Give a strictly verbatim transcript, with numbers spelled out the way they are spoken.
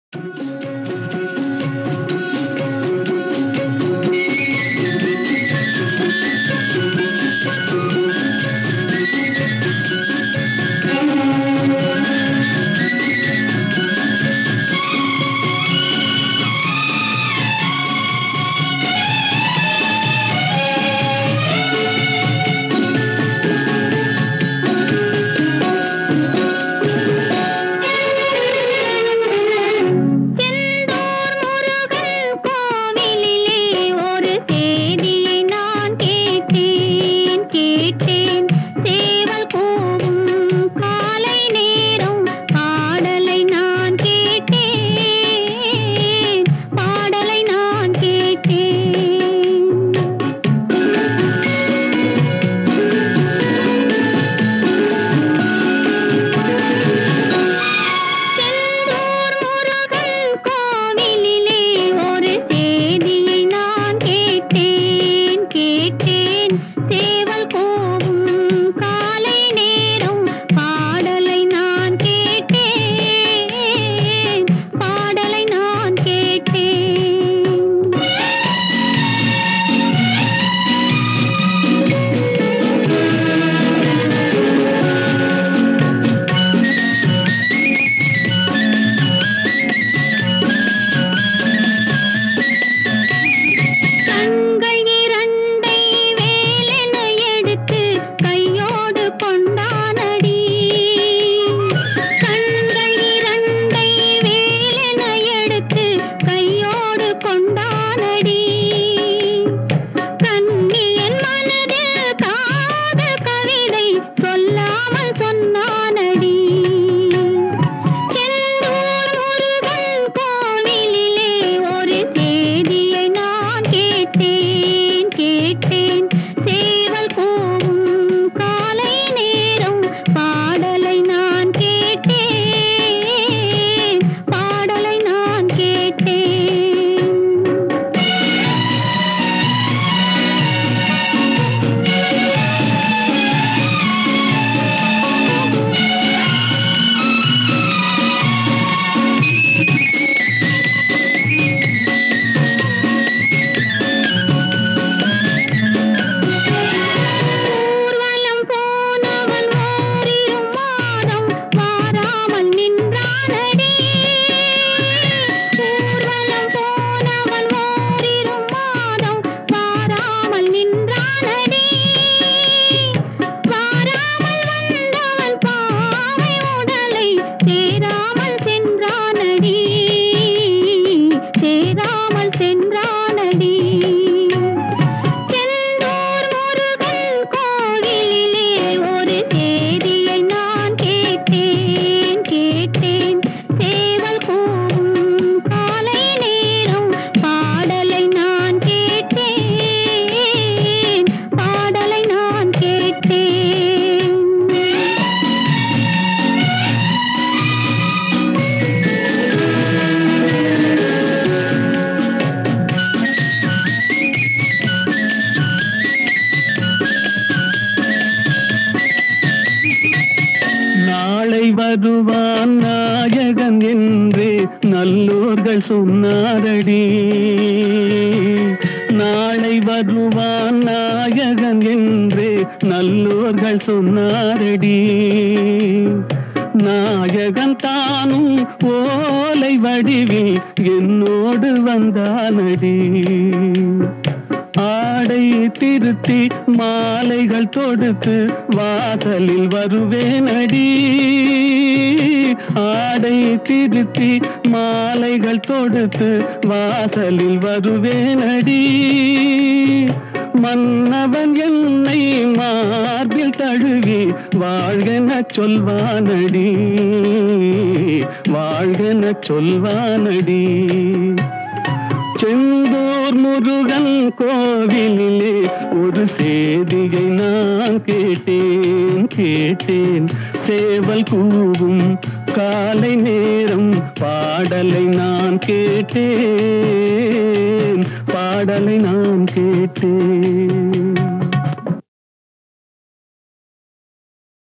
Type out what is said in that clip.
வருவான் நாயகன் என்று நல்லோர்கள் சொன்னாரடி. நாளை வருவான் நாயகன் என்று நல்லோர்கள் சொன்னாரடி. நாயகன் தானும் ஓலை வடிவில் என்னோடு வந்தானடி. ஆடை திருத்தி மாலைகள் தொடுத்து வாசலில் வருவேனடி. ஆடை திருத்தி மாலைகள் தொடுத்து வாசலில் வருவேனடி. மன்னவன் என்னை மார்பில் தழுவி வாழ்கென சொல்வானடி. வாழ்கென சொல்வானடி. செந்தூர் முருகன் கோவிலிலே ஒரு செய்தியை நான் கேட்டேன் கேட்டேன். சேவல் கூவும் காலை நேரம் பாடலை நான் கேட்டேன். பாடலை நான் கேட்டேன்.